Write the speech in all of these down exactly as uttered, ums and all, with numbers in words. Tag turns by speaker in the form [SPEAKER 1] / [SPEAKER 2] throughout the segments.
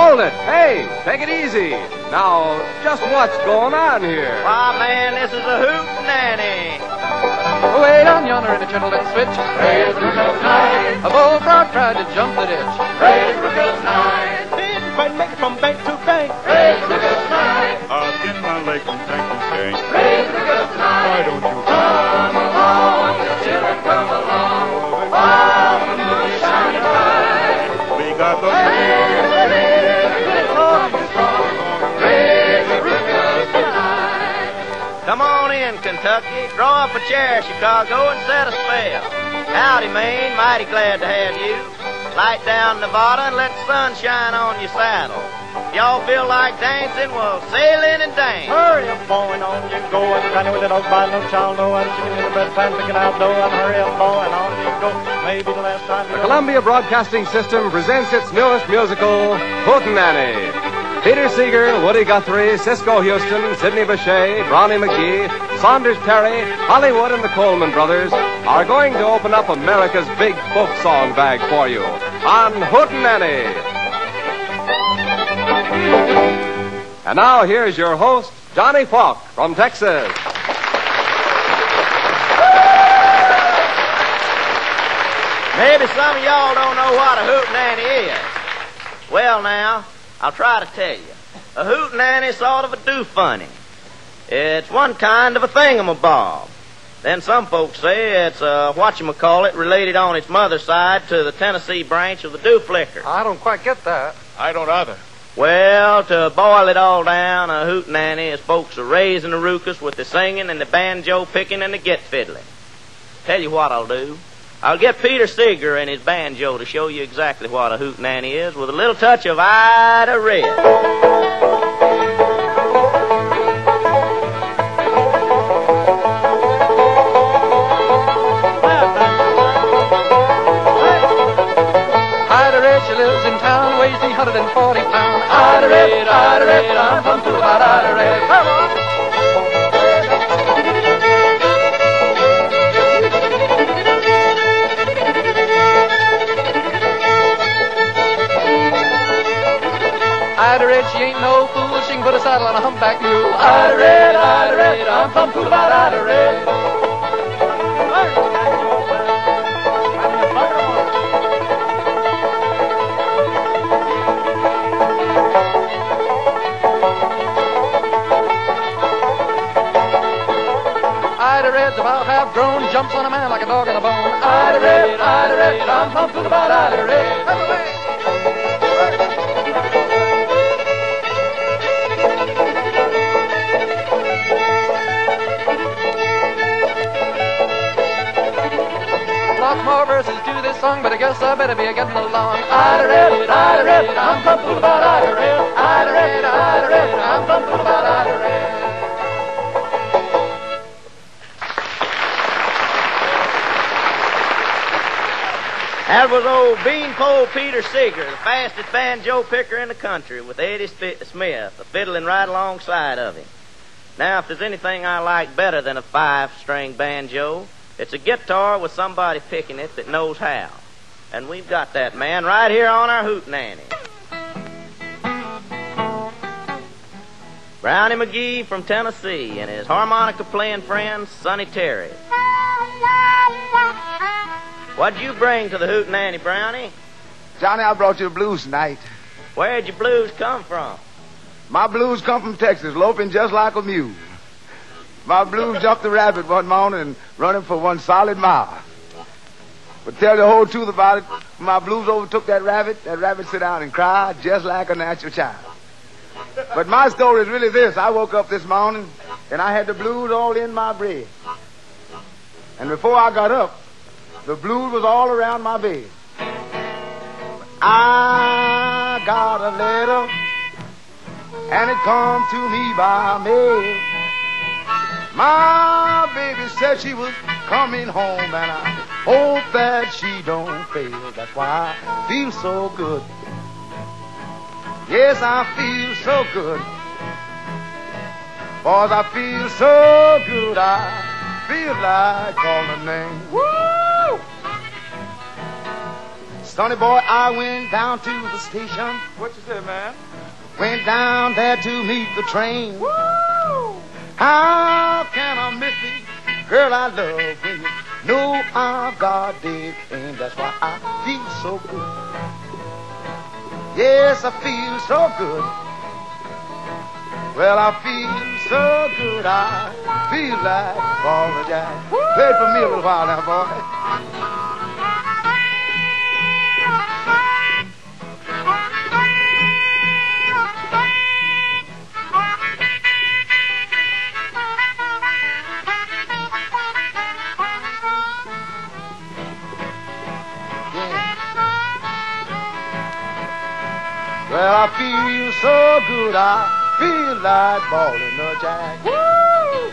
[SPEAKER 1] hold it. Hey, take it easy. Now, just what's going on here?
[SPEAKER 2] Why, man, this is a hootenanny.
[SPEAKER 3] Way down yonder in a gentleman's switch, praise the Rookers Nine. A bullfrog tried to jump the ditch, praise the Rookers Nine.
[SPEAKER 4] Didn't quite make it from bank to bank,
[SPEAKER 3] praise the Rookers Nine.
[SPEAKER 4] I'll get my leg from tank to tank,
[SPEAKER 3] praise the Rookers Nine.
[SPEAKER 4] Why don't you
[SPEAKER 3] come along, the children come along, while the moon is shining bright.
[SPEAKER 4] We got the
[SPEAKER 2] Come on in, Kentucky. Draw up a chair, Chicago, and set a spell. Howdy, Maine. Mighty glad to have you. Light down Nevada and let the sun shine on your saddle. If y'all feel like dancing, well, sail in and dance.
[SPEAKER 5] Hurry up, boy, and on you go. And granny with an old bottle, no child, no other chicken in the bread pan, picking out dough. And hurry up, boy, and on you go. Maybe the last time you
[SPEAKER 1] The Columbia Broadcasting System presents its newest musical, Hootenanny. Peter Seeger, Woody Guthrie, Cisco Houston, Sidney Bechet, Brownie McGee, Saunders Terry, Hollywood, and the Coleman Brothers are going to open up America's big folk song bag for you on Hootenanny. And now here's your host, Johnny Falk from Texas.
[SPEAKER 2] Maybe some of y'all don't know what a hootenanny is. Well, now, I'll try to tell you. A hootenanny's sort of a do-funny. It's one kind of a thingamabob. Then some folks say it's a whatchamacallit related on its mother's side to the Tennessee branch of the do-flicker.
[SPEAKER 3] I don't quite get that.
[SPEAKER 4] I don't either.
[SPEAKER 2] Well, to boil it all down, a hootenanny is folks a raising the rookus with the singing and the banjo picking and the get fiddling. Tell you what I'll do. I'll get Peter Seeger and his banjo to show you exactly what a hootenanny is with a little touch of Ida Red.
[SPEAKER 3] Ida Red, she lives in town, weighs three hundred forty pounds. Ida Red, Ida Red, I'm from to about Ida Red. Come on. Ida Red, she ain't no fool, she can put a saddle on a humpback mule. Ida Red, Ida Red, I'm from to about Ida Red. Ida Red's about half grown, jumps on a man like a dog on a bone. Ida Red, Ida Red, I'm pumped about Ida Red. Lots more verses to this song, but I guess I better be a getting along. Ida Red, Ida Red, I'm pumped about Ida Red. Ida Red, Ida Red, I'm pumped about Ida Red.
[SPEAKER 2] That was old Beanpole Peter Seeger, the fastest banjo picker in the country, with Eddie Sp- Smith fiddling right alongside of him. Now, if there's anything I like better than a five-string banjo, it's a guitar with somebody picking it that knows how. And we've got that man right here on our hootenanny. Brownie McGee from Tennessee and his harmonica-playing friend, Sonny Terry. What'd you bring to the hootenanny, Brownie?
[SPEAKER 6] Johnny, I brought you the blues tonight.
[SPEAKER 2] Where'd your blues come from?
[SPEAKER 6] My blues come from Texas, loping just like a mule. My blues jumped the rabbit one morning and running for one solid mile. But tell the whole truth about it, when my blues overtook that rabbit, that rabbit sit down and cried just like a natural child. But my story is really this. I woke up this morning and I had the blues all in my bread. And before I got up, the blues was all around my bed. I got a letter, and it come to me by mail. My baby said she was coming home, and I hope that she don't fail. That's why I feel so good. Yes, I feel so good. Boys, I feel so good, I feel like calling her name. Woo! Sonny boy, I went down to the station.
[SPEAKER 4] What you say, man?
[SPEAKER 6] Went down there to meet the train. Woo! How can I miss me? Girl, I love when you know I've got dead, and that's why I feel so good. Yes, I feel so good. Well, I feel so good, I feel like falling down. Play it for me a little while now, boy. Well, I feel so good, I feel like balling the jack. Woo!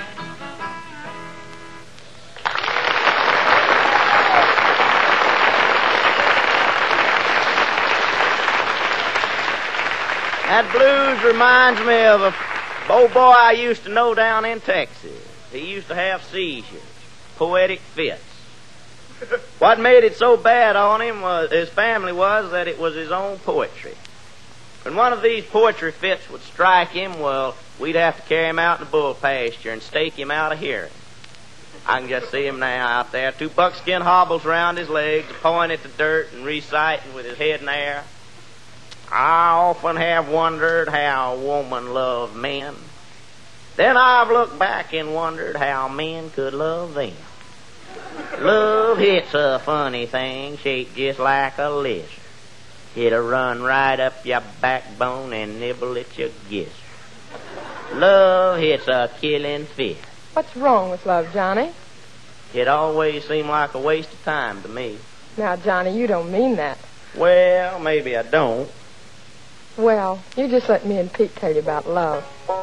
[SPEAKER 2] That blues reminds me of a old boy I used to know down in Texas. He used to have seizures, poetic fits. What made it so bad on him was his family was that it was his own poetry. When one of these poetry fits would strike him, well, we'd have to carry him out in the bull pasture and stake him out of hearing. I can just see him now out there, two buckskin hobbles around his legs, pointing at the dirt and reciting with his head in the air. I often have wondered how a woman loved men. Then I've looked back and wondered how men could love them. Love, it's a funny thing, shaped just like a lizard. It'll run right up your backbone and nibble at your gizzard. Love, it's a killing fear.
[SPEAKER 7] What's wrong with love, Johnny?
[SPEAKER 2] It always seemed like a waste of time to me.
[SPEAKER 7] Now, Johnny, you don't mean that.
[SPEAKER 2] Well, maybe I don't.
[SPEAKER 7] Well, you just let me and Pete tell you about love.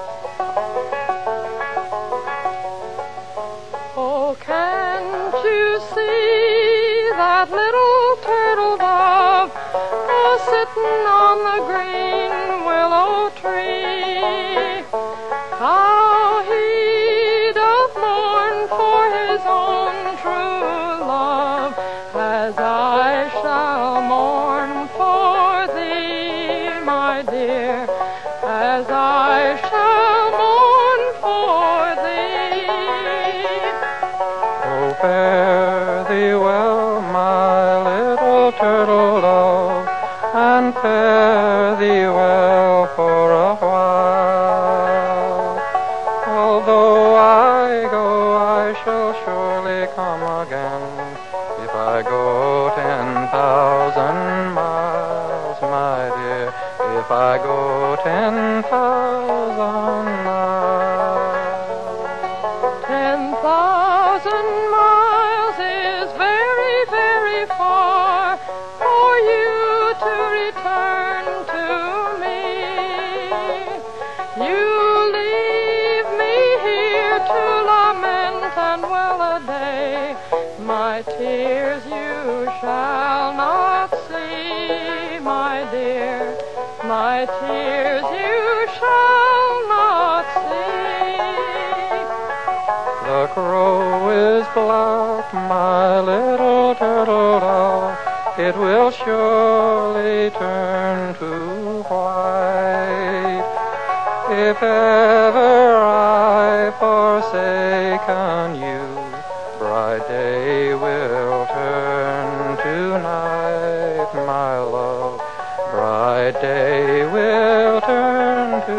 [SPEAKER 7] Oh, can't you see that little turtle dove a sitting on the green willow tree? How he doth mourn for his own true love, as I shall mourn for thee, my dear, as I shall mourn for thee.
[SPEAKER 3] Oh, fare thee well, my little turtle dove, and fare thee well for a while. Although I go, I shall surely come again. If I go ten thousand miles, my dear, if I go ten thousand miles.
[SPEAKER 7] Ten thousand miles is very, very far for you to return to me. You leave me here to lament and well a day. My tears you shall not see, my dear. My tears you shall not see.
[SPEAKER 3] The crow is black, my little turtle dove. It will surely turn to white. If ever I forsaken you, bright day will turn to night, my love. Bright day will turn to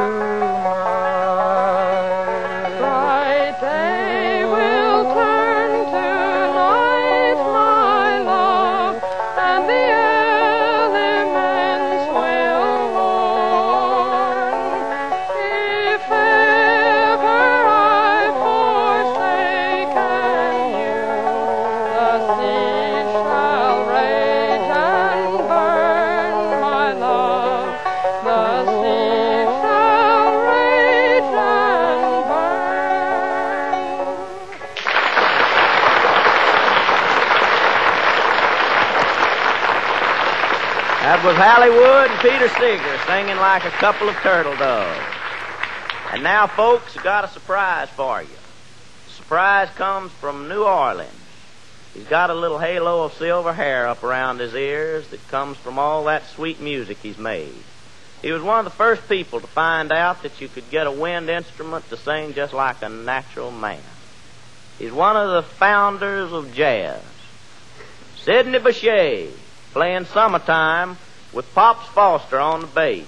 [SPEAKER 3] night.
[SPEAKER 7] Bright day will turn to night, my love, and the elements will mourn. If ever I've forsaken you, the sea shall rage and burn, my love. The sea shall rage and burn.
[SPEAKER 2] That was Hollywood and Peter Seeger singing like a couple of turtle doves. And now, folks, I got a surprise for you. The surprise comes from New Orleans. He's got a little halo of silver hair up around his ears that comes from all that sweet music he's made. He was one of the first people to find out that you could get a wind instrument to sing just like a natural man. He's one of the founders of jazz. Sidney Bechet, playing Summertime with Pops Foster on the bass.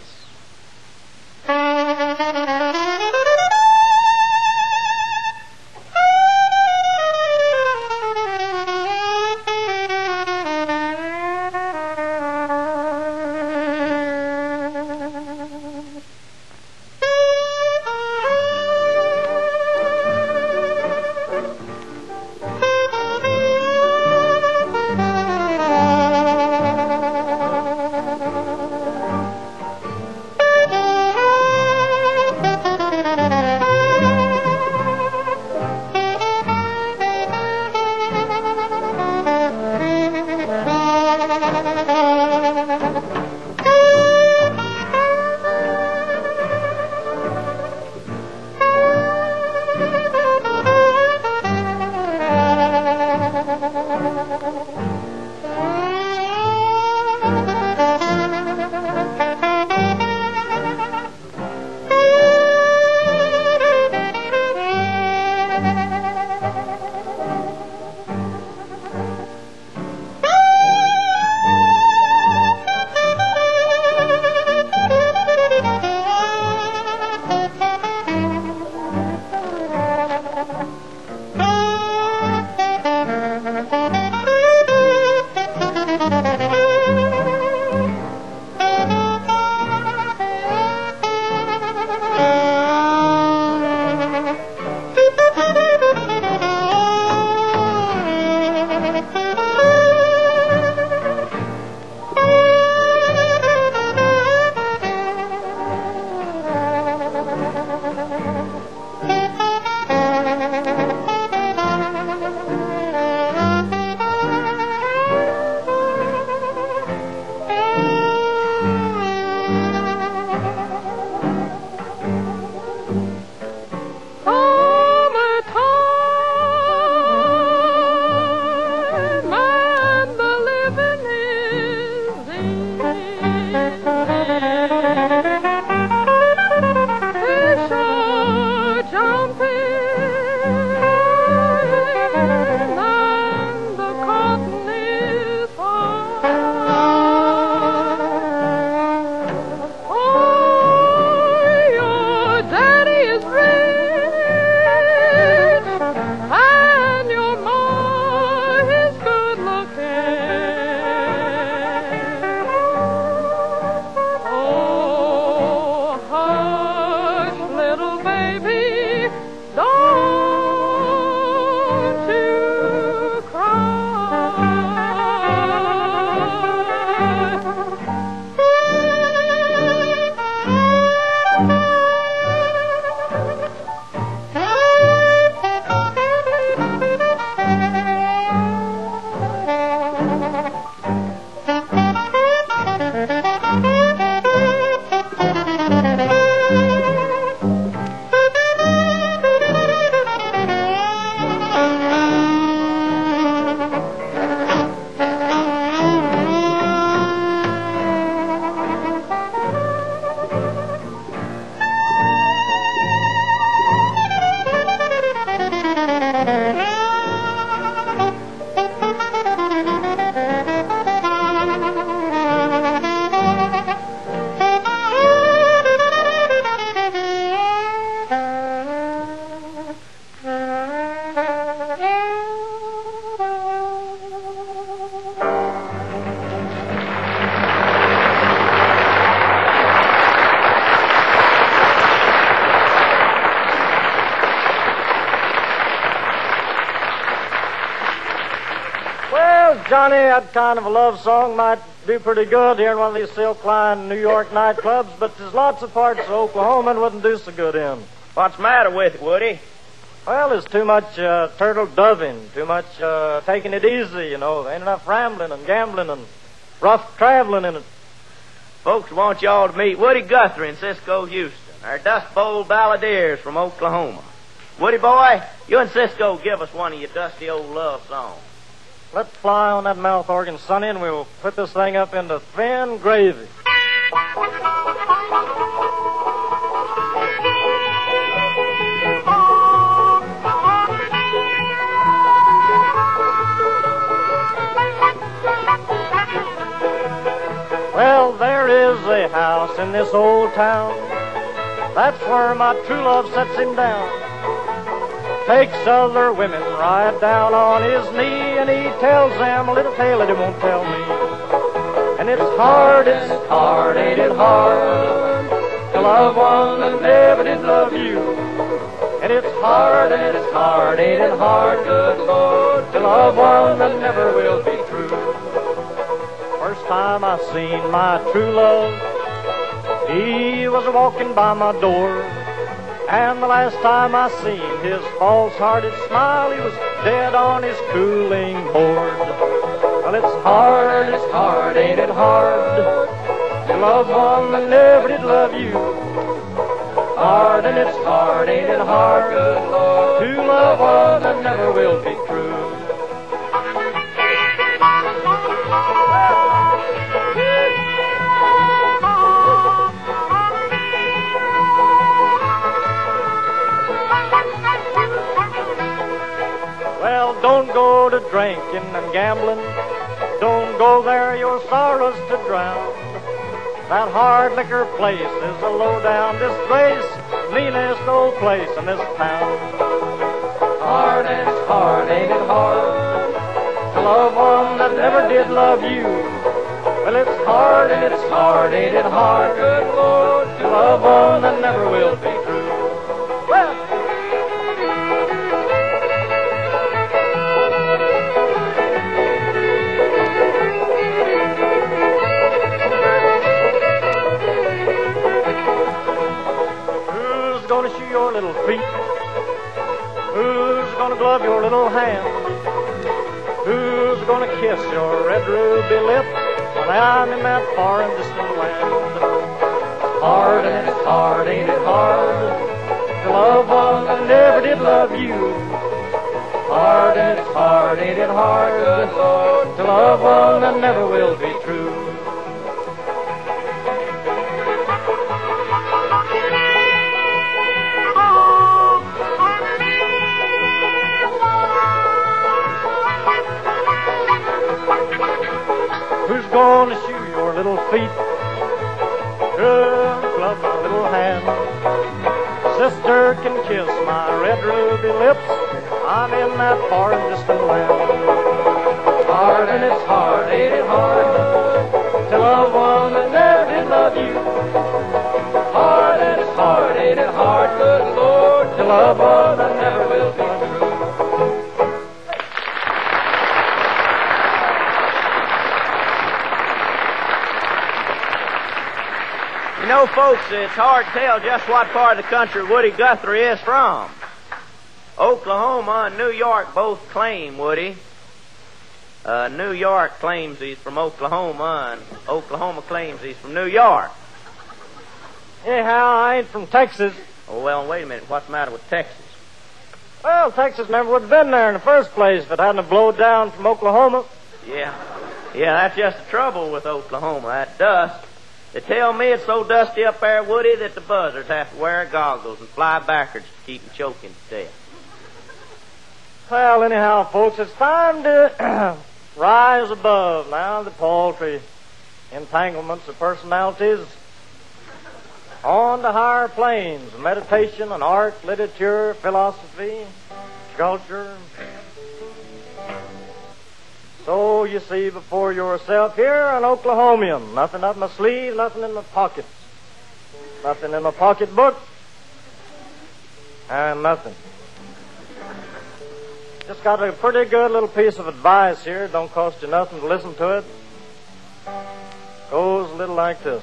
[SPEAKER 5] Johnny, that kind of a love song might do pretty good here in one of these silk line New York nightclubs, but there's lots of parts of Oklahoma it wouldn't do so good in.
[SPEAKER 2] What's the matter with it, Woody?
[SPEAKER 5] Well, there's too much uh, turtle doving, too much uh, taking it easy, you know. There ain't enough rambling and gambling and rough traveling in it.
[SPEAKER 2] Folks want y'all to meet Woody Guthrie and Cisco Houston, our Dust Bowl balladeers from Oklahoma. Woody boy, you and Cisco give us one of your dusty old love songs.
[SPEAKER 5] Let's fly on that mouth organ, Sonny, and we'll put this thing up into thin gravy. Well, there is a house in this old town. That's where my true love sets him down. Takes other women right down on his knee, and he tells them a little tale that he won't tell me. And it's hard, it's hard, ain't it hard, to love one that never did love you. And it's hard, and it's hard, ain't it hard, good Lord, to love one that never will be true. First time I seen my true love, he was walking by my door. And the last time I seen his false-hearted smile, he was dead on his cooling board. Well, it's hard, it's hard, ain't it hard, to love one that never did love you. Hard, and it's hard, ain't it hard, good Lord, to love one that never will be true. Well, don't go to drinking and gambling. Don't go there your sorrows to drown. That hard liquor place is a low-down disgrace, meanest old place in this town. Hard and it's hard, ain't it hard, to love one that never did love you. Well, it's hard and it's hard, ain't it hard, good Lord, to love one that never will be true. Well, gonna shoe your little feet? Who's gonna glove your little hand? Who's gonna kiss your red ruby lip when I'm in that far and distant land? Hard and it's hard, ain't it hard, to love one that never did love you. Hard and it's hard, ain't it hard, good Lord, to love one that never will be true. Who's gonna shoe your little feet? Who'll glove my little hand? Sister can kiss my red ruby lips. I'm in that far and distant land. Hard and it's hard, ain't it hard, to love one that never did love you. Hard and it's hard, ain't it hard, good Lord, to love one that never will be true.
[SPEAKER 2] You know, folks, it's hard to tell just what part of the country Woody Guthrie is from. Oklahoma and New York both claim Woody. Uh, New York claims he's from Oklahoma, and Oklahoma claims he's from New York.
[SPEAKER 5] Anyhow, I ain't from Texas.
[SPEAKER 2] Oh, well, wait a minute. What's the matter with Texas?
[SPEAKER 5] Well, Texas never would have been there in the first place if it hadn't have blowed down from Oklahoma.
[SPEAKER 2] Yeah. Yeah, that's just the trouble with Oklahoma, that dust. They tell me it's so dusty up there, Woody, that the buzzards have to wear goggles and fly backwards to keep them choking to death.
[SPEAKER 5] Well, anyhow, folks, it's time to rise above now the paltry entanglements of personalities on to higher planes of meditation and art, literature, philosophy, culture. So you see before yourself here an Oklahomian, nothing up my sleeve, nothing in my pockets, nothing in my pocketbook, and nothing. Just got a pretty good little piece of advice here. Don't cost you nothing to listen to it. Goes a little like this.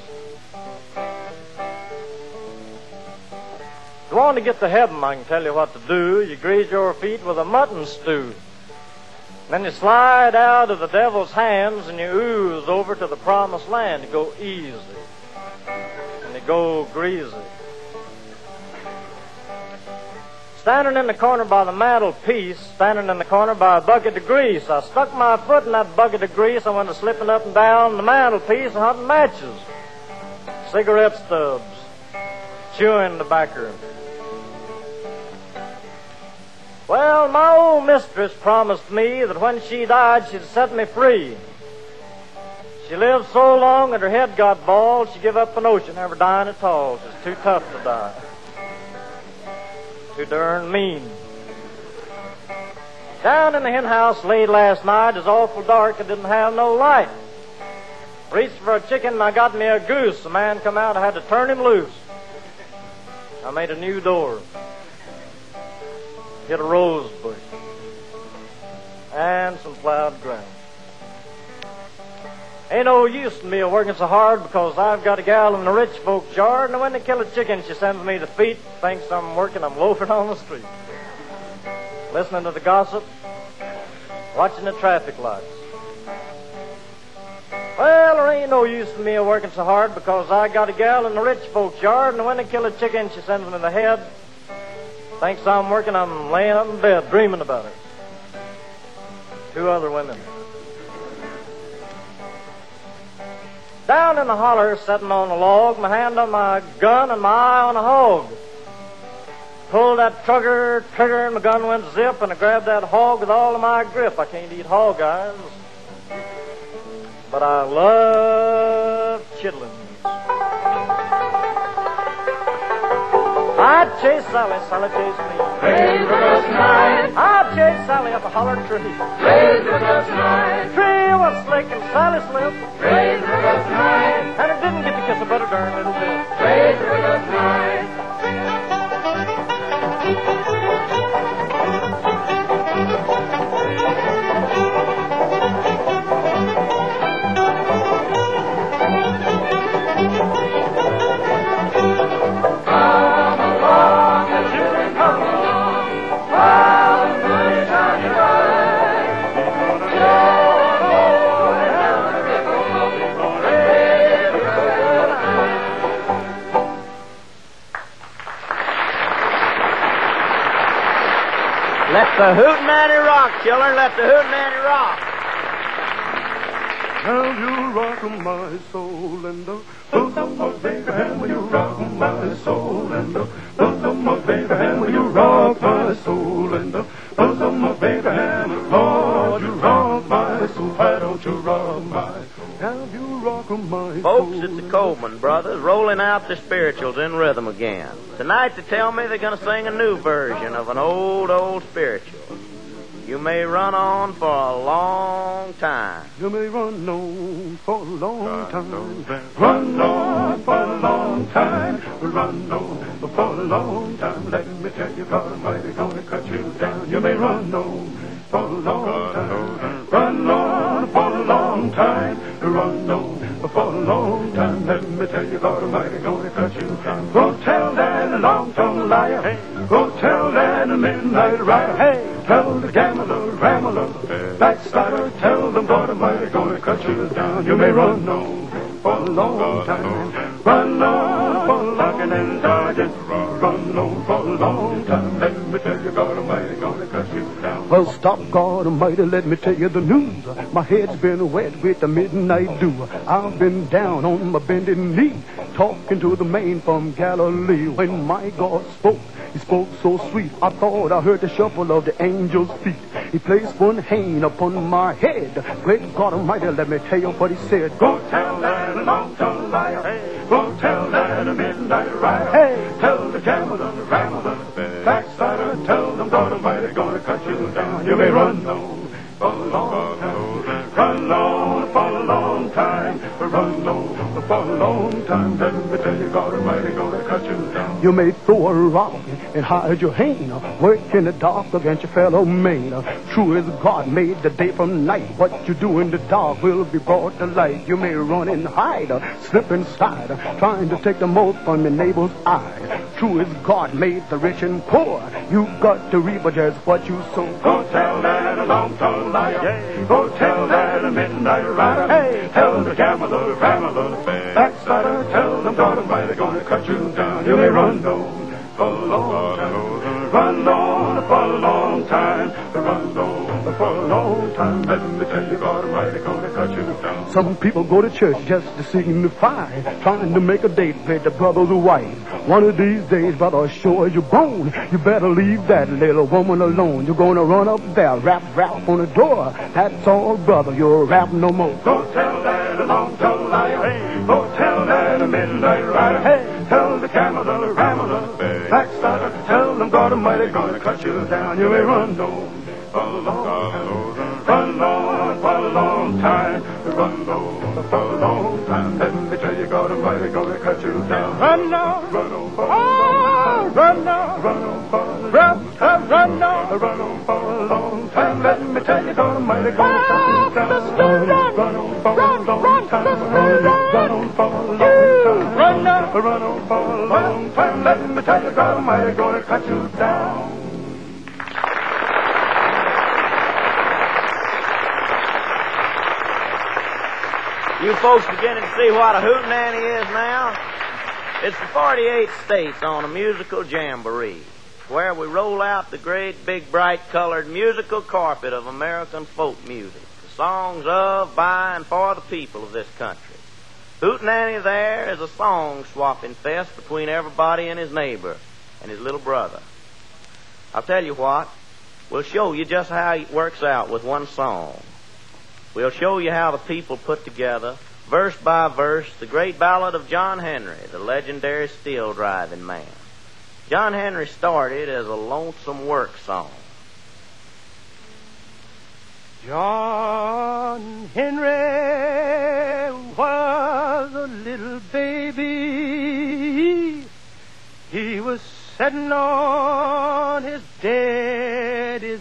[SPEAKER 5] If you want to get to heaven, I can tell you what to do. You grease your feet with a mutton stew. Then you slide out of the devil's hands and you ooze over to the promised land. You go easy. And you go greasy. Standing in the corner by the mantelpiece, standing in the corner by a bucket of grease. I stuck my foot in that bucket of grease. I went a slipping up and down the mantelpiece and hunting matches, cigarette stubs, chewing tobacco. Well, my old mistress promised me that when she died, she'd set me free. She lived so long that her head got bald, she give up the notion, never dying at all. She's too tough to die. Too darn mean. Down in the hen house late last night, it's awful dark, it didn't have no light. Reached for a chicken and I got me a goose. The man come out, I had to turn him loose. I made a new door. Hit a rose bush. And some plowed ground. Ain't no use in me working so hard because I've got a gal in the rich folks' yard, and when they kill a chicken, she sends me the feet, thinks I'm working, I'm loafing on the street. Listening to the gossip, watching the traffic lights. Well, there ain't no use in me working so hard because I got a gal in the rich folks' yard, and when they kill a chicken, she sends me the head, thinks I'm working, I'm laying up in bed dreaming about her. Two other women. Down in the holler, sitting on a log, my hand on my gun and my eye on a hog. Pulled that trigger, trigger, and my gun went zip, and I grabbed that hog with all of my grip. I can't eat hog eyes, but I love chitlins. I'd chase Sally, Sally chase me.
[SPEAKER 3] Raise the dust tonight.
[SPEAKER 5] I'd chase Sally up a holler tree.
[SPEAKER 3] Raise the dust tonight.
[SPEAKER 5] Tree was slick and Sally slipped.
[SPEAKER 3] Raise the dust tonight.
[SPEAKER 5] And I didn't get to kiss her but a darn little bit.
[SPEAKER 3] Raise the dust tonight.
[SPEAKER 2] Let the hootenanny rock, children. Let the hootenanny rock.
[SPEAKER 4] Now you rock my soul and the both of my baby hand when you rock my soul and the both of my baby hand when you rock my soul and the both of my baby hand. Lord, you rock my soul. Why don't you rock my soul? Now you rock my soul.
[SPEAKER 2] Folks, it's the Coleman brothers rolling out the spirituals in rhythm again. Tonight they tell me they're going to sing a new version of an old, old spiritual. You may run on for a long time.
[SPEAKER 4] You may run on for a long time. Run on for a long time. Run on for a long time. Let me tell you, God Almighty gonna cut you down. You may run on for a long time. Run on for a long time. Run on for a long time. Let me tell you, God Almighty gonna cut you down. Go tell that long-tongued liar. Hey. Go tell that midnight rider. Hey. Tell the gambler, rambler, backslider, tell them God Almighty gonna cut you down. You may run on for a long time. Run on for a long and dodging. Run on for a long time. Let me tell you, God Almighty gonna cut you down. Well, stop, God Almighty, let me tell you the news. My head's been wet with the midnight dew. I've been down on my bended knee, talking to the man from Galilee. When my God spoke, he spoke so sweet, I thought I heard the shuffle of the angel's feet. He placed one hand upon my head. Great God Almighty, let me tell you what he said. Go tell that long-tongued liar. Hey. Go tell that midnight rider. Hey. Tell the gambler, the rambler, backslider, tell them God Almighty gonna cut you down. You may run on for a long time. Run on for a long time. Run on for a long time. Let me tell you, God Almighty gonna cut you down. You may throw a rock and hide your hand. Work in the dark against your fellow man. True as God made the day from night. What you do in the dark will be brought to light. You may run and hide, slip and slide, trying to take the mote from your neighbor's eye. True as God made the rich and poor. You got to reap just what you sow. Go tell that long-tongued liar. Yeah. Go tell that midnight rider. Hey. Tell the gambler, rambler, backslider, tell them God Almighty gonna cut you down. You may run on for a long time. run on for a long time, run on for a long time. Let me tell you, God Almighty gonna cut you down. Some people go to church just to signify, trying to make a date with the brother's wife. One of these days, brother, sure as you're born, you better leave that little woman alone. You're gonna run up there, rap, rap on the door. That's all, brother, you'll rap no more. Go tell that a long tall liar, hey. Go tell that a midnight rider, hey. Tell the camel, the rammer, the backslider, tell them God Almighty gonna cut you down. You may run on for a long time, run on for a long time, run on for a long time. Let me tell you, God Almighty gonna cut you down. Run on, run on for a long time, run on, run on for a long time, run on, run on for a long time. Let me tell you, God Almighty gonna cut you down. Run on, run on for a long time, run on for a long time, run on, run on for a long time. Let me tell you, God Almighty gonna cut you down.
[SPEAKER 2] You folks beginning to see what a hootenanny is now? It's the forty-eight states on a musical jamboree, where we roll out the great, big, bright-colored musical carpet of American folk music, the songs of, by, and for the people of this country. Hootenanny there is a song-swapping fest between everybody and his neighbor and his little brother. I'll tell you what, we'll show you just how it works out with one song. We'll show you how the people put together, verse by verse, the great ballad of John Henry, the legendary steel-driving man. John Henry started as a lonesome work song.
[SPEAKER 5] John Henry was a little baby. He was sitting on his daddy's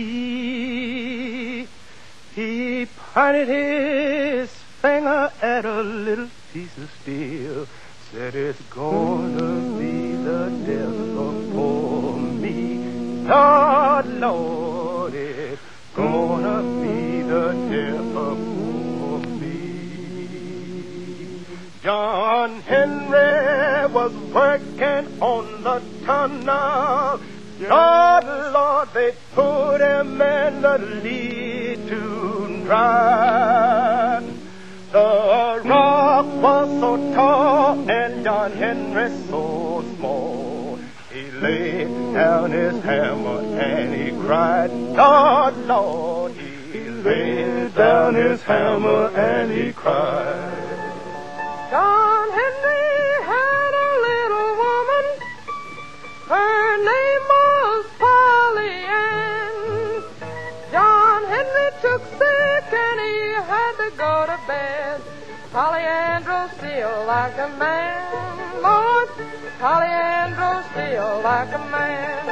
[SPEAKER 5] knee. He pointed his finger at a little piece of steel, said it's gonna be the death of poor me. Lord, Lord, it's gonna be the death of poor me. John Henry was working on the tunnel. Lord, Lord, they put him in the lead to drive. The rock was so tall and John Henry so small. He laid down his hammer and he cried, Lord, Lord. He laid down his hammer and he cried. John Henry had a little woman. Her name was Polly Ann. John Henry took sick and he had to go to bed. Polly Ann drove steel like a man, Lord. Polly Ann drove steel like a man.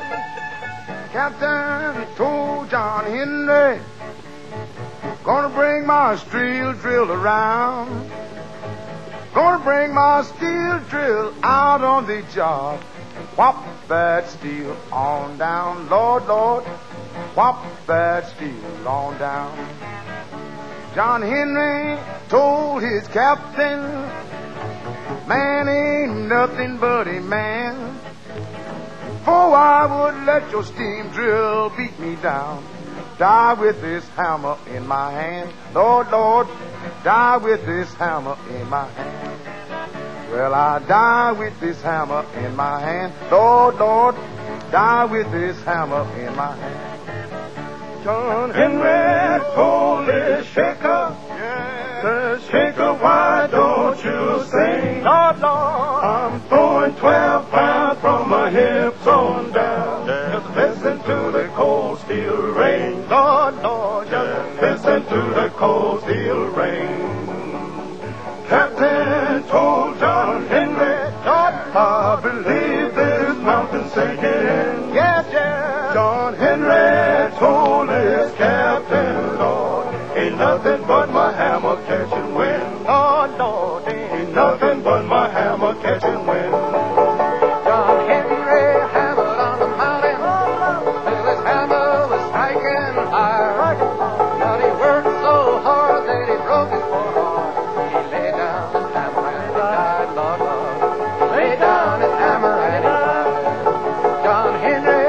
[SPEAKER 6] Captain told John Henry, gonna bring my steel drill around. Gonna bring my steel drill out on the job. Whop that steel on down, Lord, Lord. Whop that steel on down. John Henry told his captain, man ain't nothing but a man. For I would let your steam drill beat me down. Die with this hammer in my hand, Lord, Lord. Die with this hammer in my hand. Well, I die with this hammer in my hand, Lord, Lord. Die with this hammer in my hand. John Henry told his shaker, the shaker, why don't you sing? Lord, Lord, I'm throwing twelve pounds from my hips on down. Just listen to the cold steel rain. Lord, Lord, just listen to the cold steel rain. Captain told John Henry, Lord, I believe this mountain's sinking. Yes, yes. John Henry told his captain, Lord, ain't nothing but my hammer catching wind. Lord, Lord, ain't nothing but my hammer catching wind.
[SPEAKER 3] John Henry hammered on the mountain till his hammer was striking fire. But he worked so hard that he broke his forearm. He laid down his hammer and he died, Lord, Lord. He laid down his hammer and he died. John Henry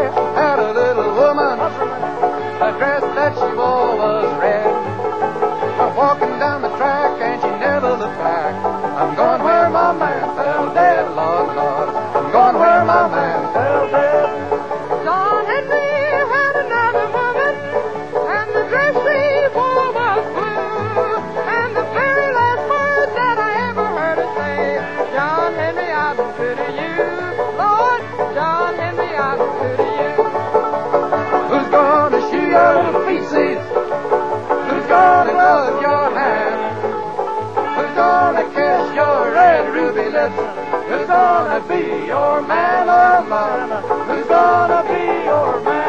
[SPEAKER 3] that she wore was red. I'm walking down the track and she never looked back. I'm going where my man fell dead, Lord, Lord. I'm going where my man fell dead. John Henry had another woman, and the dress she wore was blue. And the very last word that I ever heard her say, John Henry, I've been good to you. Lord, John Henry, I've been good to you. Who's gonna shoe your little feces? Who's gonna love your hand? Who's gonna kiss your red ruby lips? Who's gonna be your man of love? Who's gonna be your man?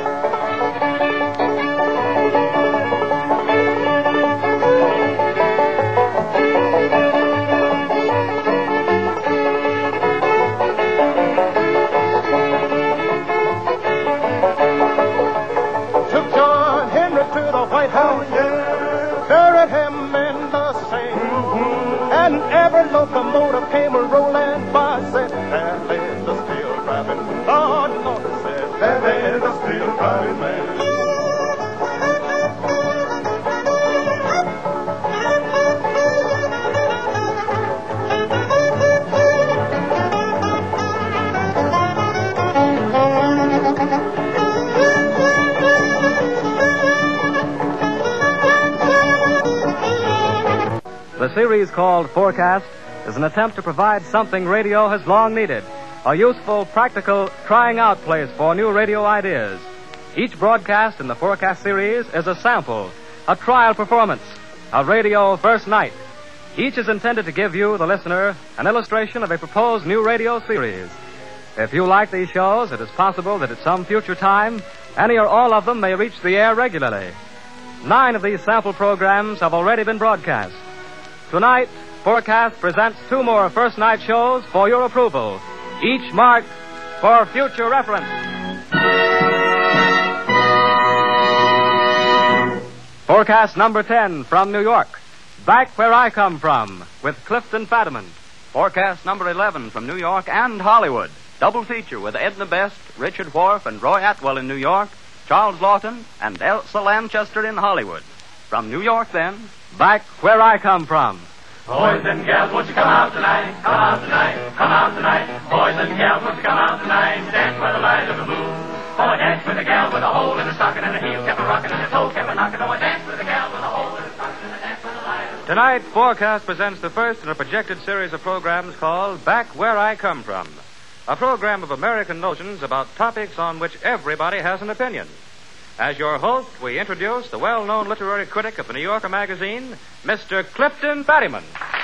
[SPEAKER 5] Took John Henry to the White House, buried him in the sand, and every locomotive came rolling by, said, there is the steel driving, Lord, Lord, said, there is the steel driving man.
[SPEAKER 1] The series called Forecast is an attempt to provide something radio has long needed, a useful, practical, trying out place for new radio ideas. Each broadcast in the Forecast series is a sample, a trial performance, a radio first night. Each is intended to give you, the listener, an illustration of a proposed new radio series. If you like these shows, it is possible that at some future time, any or all of them may reach the air regularly. Nine of these sample programs have already been broadcast. Tonight, Forecast presents two more first night shows for your approval, each marked for future reference. Forecast number ten from New York, Back Where I Come From, with Clifton Fadiman.
[SPEAKER 8] Forecast number eleven from New York and Hollywood. Double feature with Edna Best, Richard Wharf, and Roy Atwell in New York, Charles Lawton, and Elsa Lanchester in Hollywood. From New York, then,
[SPEAKER 1] Back Where I Come From.
[SPEAKER 9] Boys and gals, won't you come out tonight? Come out tonight, come out tonight. Boys and gals, won't you come out tonight? Dance by the light of the moon. Oh, I dance with a gal with a hole in her stocking and a heel kept a rocking and a toe kept a knocking. Oh, I dance with a gal with a hole in her stocking and a dance by the light of the moon.
[SPEAKER 1] Tonight, Forecast presents the first in a projected series of programs called Back Where I Come From, a program of American notions about topics on which everybody has an opinion. As your host, we introduce the well-known literary critic of the New Yorker magazine, Mister Clifton Fadiman.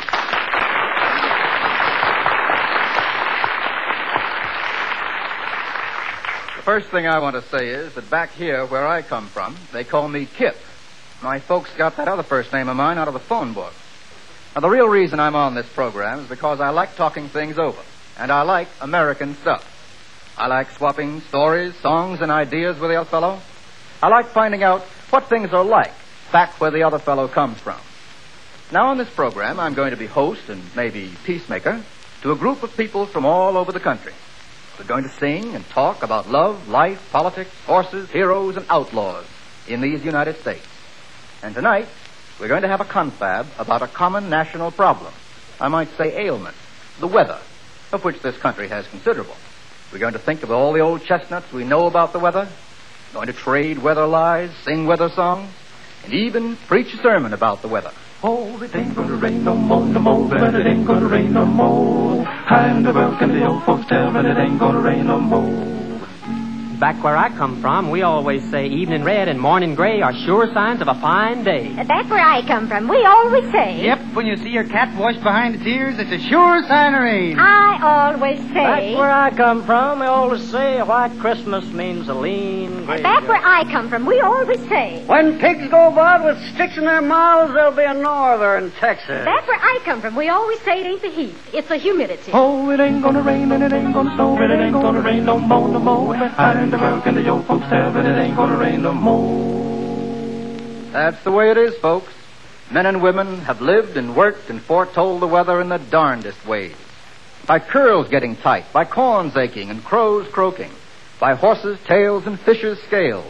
[SPEAKER 10] The first thing I want to say is that back here where I come from, they call me Kip. My folks got that other first name of mine out of the phone book. Now, the real reason I'm on this program is because I like talking things over, and I like American stuff. I like swapping stories, songs, and ideas with the other fellow. I like finding out what things are like back where the other fellow comes from. Now, on this program, I'm going to be host and maybe peacemaker to a group of people from all over the country. We're going to sing and talk about love, life, politics, horses, heroes, and outlaws in these United States. And tonight, we're going to have a confab about a common national problem. I might say ailment, the weather, of which this country has considerable. We're going to think of all the old chestnuts we know about the weather, going to trade weather lies, sing weather songs, and even preach a sermon about the weather.
[SPEAKER 4] Oh, it ain't gonna rain no more, no more, but it ain't gonna rain no more. How in the world can the old folks tell that it ain't gonna rain no more?
[SPEAKER 11] Back where I come from, we always say evening red and morning gray are sure signs of a fine day.
[SPEAKER 12] Back where I come from, we always say...
[SPEAKER 13] Yep, when you see your cat washed behind its ears, it's a sure sign of rain.
[SPEAKER 12] I always say...
[SPEAKER 5] Back where I come from, we always say a white Christmas means a lean gray.
[SPEAKER 12] Back where I come from, we always say...
[SPEAKER 13] When pigs go about with sticks in their mouths, there'll be a northern Texas.
[SPEAKER 12] Back where I come from, we always say it ain't the heat, it's the humidity.
[SPEAKER 4] Oh, it ain't gonna rain and it ain't gonna snow, but it ain't gonna rain no more, no more. How in the world can the old folks tell that it ain't gonna rain no more?
[SPEAKER 10] That's the way it is, folks. Men and women have lived and worked and foretold the weather in the darndest ways. By curls getting tight, by corns aching and crows croaking, by horses' tails and fishes' scales,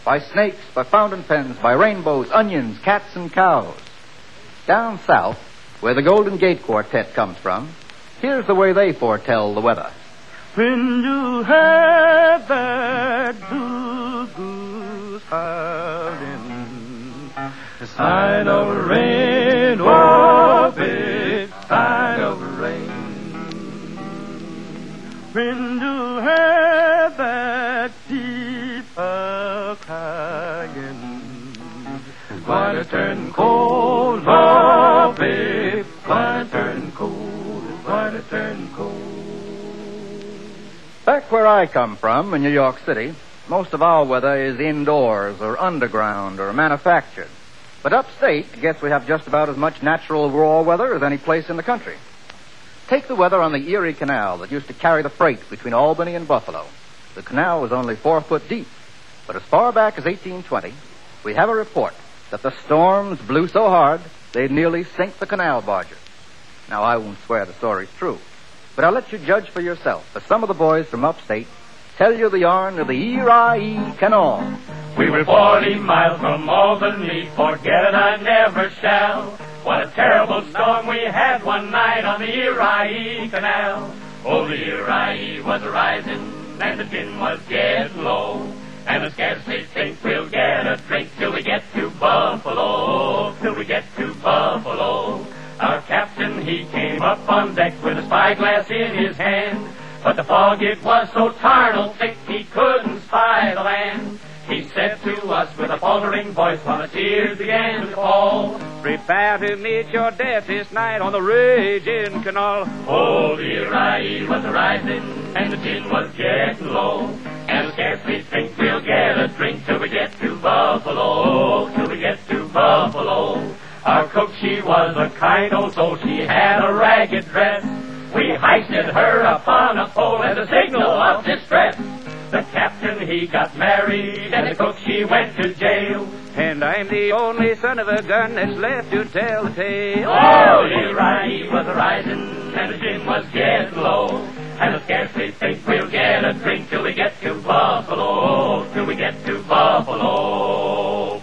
[SPEAKER 10] by snakes, by fountain pens, by rainbows, onions, cats, and cows. Down south, where the Golden Gate Quartet comes from, here's the way they foretell the weather.
[SPEAKER 4] When you have that blue-goose howling, a sign of rain, oh, big sign of rain. When you have that people crying, why to turn cold, oh, babe, why to turn cold, why to turn cold.
[SPEAKER 10] Back where I come from, in New York City, most of our weather is indoors or underground or manufactured. But upstate, I guess we have just about as much natural raw weather as any place in the country. Take the weather on the Erie Canal that used to carry the freight between Albany and Buffalo. The canal was only four foot deep. But as far back as eighteen twenty, we have a report that the storms blew so hard they'd nearly sink the canal barges. Now, I won't swear the story's true, but I'll let you judge for yourself, as some of the boys from upstate tell you the yarn of the Erie Canal.
[SPEAKER 9] We were forty miles from Albany, forget it I never shall. What a terrible storm we had one night on the Erie Canal. Oh, the Erie was rising, and the din was getting low, and I scarcely think we'll get a drink till we get to Buffalo, till we get to Buffalo. Our captain, he came up on deck with a spyglass in his hand, but the fog, it was so tarnal thick he couldn't spy the land. He said to us with a faltering voice while the tears began to fall,
[SPEAKER 5] prepare to meet your death this night on the raging canal.
[SPEAKER 9] Oh, the Erie was rising, and the din was getting low, and I scarcely think we'll get a drink till we get to Buffalo, till we get to Buffalo. Our cook, she was a kind old soul, she had a ragged dress. We hoisted her upon a pole as a signal of distress. The captain, he got married, and the cook, she went to jail.
[SPEAKER 5] And I'm the only son of a gun that's left to tell the tale.
[SPEAKER 9] Oh, the Erie was rising, and the gin was getting low, and I scarcely think we'll get a drink till we get to Buffalo, till we get to Buffalo.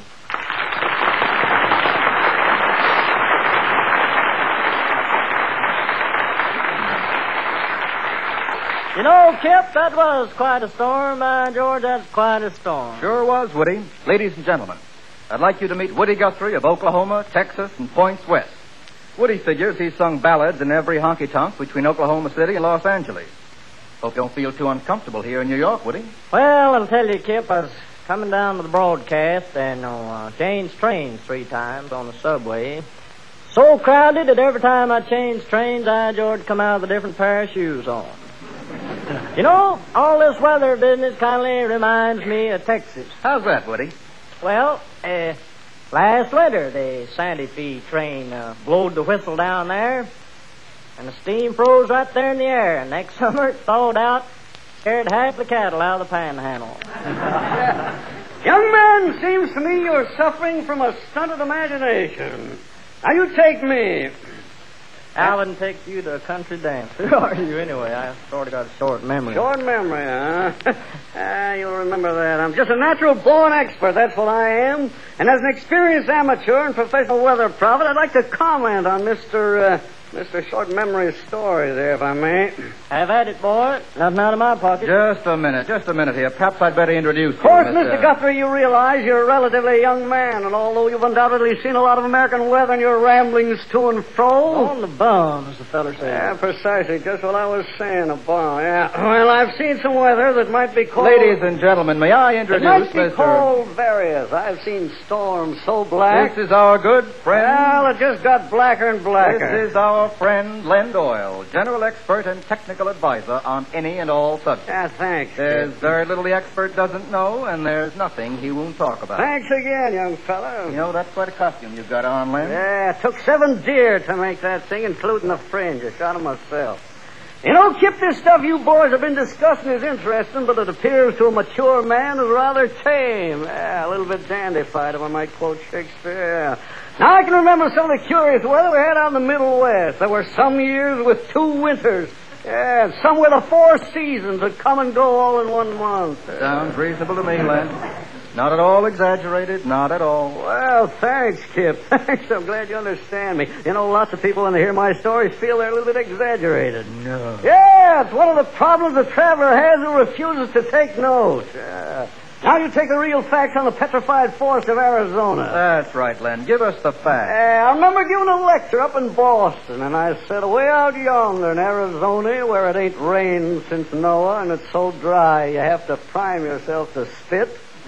[SPEAKER 5] You know, Kip, that was quite a storm, uh, George. That's quite a storm.
[SPEAKER 10] Sure was, Woody. Ladies and gentlemen, I'd like you to meet Woody Guthrie of Oklahoma, Texas, and Points West. Woody figures he's sung ballads in every honky-tonk between Oklahoma City and Los Angeles. Hope you don't feel too uncomfortable here in New York, Woody.
[SPEAKER 5] Well, I'll tell you, Kip, I was coming down to the broadcast and uh, changed trains three times on the subway. So crowded that every time I changed trains, I, George, come out with a different pair of shoes on. You know, all this weather business kindly reminds me of Texas.
[SPEAKER 10] How's that, Woody?
[SPEAKER 5] Well, uh, last winter, the Santa Fe train uh, blowed the whistle down there, and the steam froze right there in the air. And next summer, it thawed out, scared half the cattle out of the panhandle.
[SPEAKER 13] Young man, seems to me you're suffering from a stunted imagination. Now, you take me.
[SPEAKER 5] Alvin takes you to a country dance. Who are you, anyway? I sort of got a short memory.
[SPEAKER 13] Short memory, huh? ah, you'll remember that. I'm just a natural-born expert, that's what I am. And as an experienced amateur and professional weather prophet, I'd like to comment on Mister Uh, Mister Short Memory's story there, if I may.
[SPEAKER 5] Have at it, boy. Nothing out of my pocket.
[SPEAKER 10] Just a minute, just a minute here. Perhaps I'd better introduce
[SPEAKER 13] you. Of course,
[SPEAKER 10] you,
[SPEAKER 13] Mister Guthrie, you realize you're a relatively young man, and although you've undoubtedly seen a lot of American weather in your ramblings to and fro...
[SPEAKER 5] On the bum, as the feller said.
[SPEAKER 13] Yeah, precisely. Just what I was saying, a bum, yeah. Well, I've seen some weather that might be called...
[SPEAKER 10] Ladies and gentlemen, may I introduce
[SPEAKER 13] It might be
[SPEAKER 10] Mister
[SPEAKER 13] called various. I've seen storms so black...
[SPEAKER 10] This is our good friend...
[SPEAKER 13] Well, it just got blacker and blacker.
[SPEAKER 10] This is our friend Len Doyle, general expert and technical advisor on any and all subjects.
[SPEAKER 13] Yeah, thanks.
[SPEAKER 10] There's very little the expert doesn't know, and there's nothing he won't talk about.
[SPEAKER 13] Thanks again, young fellow.
[SPEAKER 10] You know, that's quite a costume you've got on, Len.
[SPEAKER 13] Yeah, it took seven deer to make that thing, including the fringe. I shot 'em myself. You know, Kip, this stuff you boys have been discussing is interesting, but it appears to a mature man is rather tame. Yeah, a little bit dandified, if I might quote Shakespeare. Now, I can remember some of the curious weather we had out in the Middle West. There were some years with two winters. Yeah, and some where the four seasons would come and go all in one month.
[SPEAKER 10] Sounds reasonable to me, Len. Not at all exaggerated, not at all.
[SPEAKER 13] Well, thanks, Kip. Thanks. I'm glad you understand me. You know, lots of people when they hear my stories feel they're a little bit exaggerated.
[SPEAKER 10] No.
[SPEAKER 13] Yeah, it's one of the problems the traveler has who refuses to take note. Uh, now you take the real facts on the petrified forest of Arizona.
[SPEAKER 10] That's right, Len. Give us the facts.
[SPEAKER 13] Uh, I remember giving a lecture up in Boston, and I said, way out yonder in Arizona, where it ain't rained since Noah, and it's so dry you have to prime yourself to spit.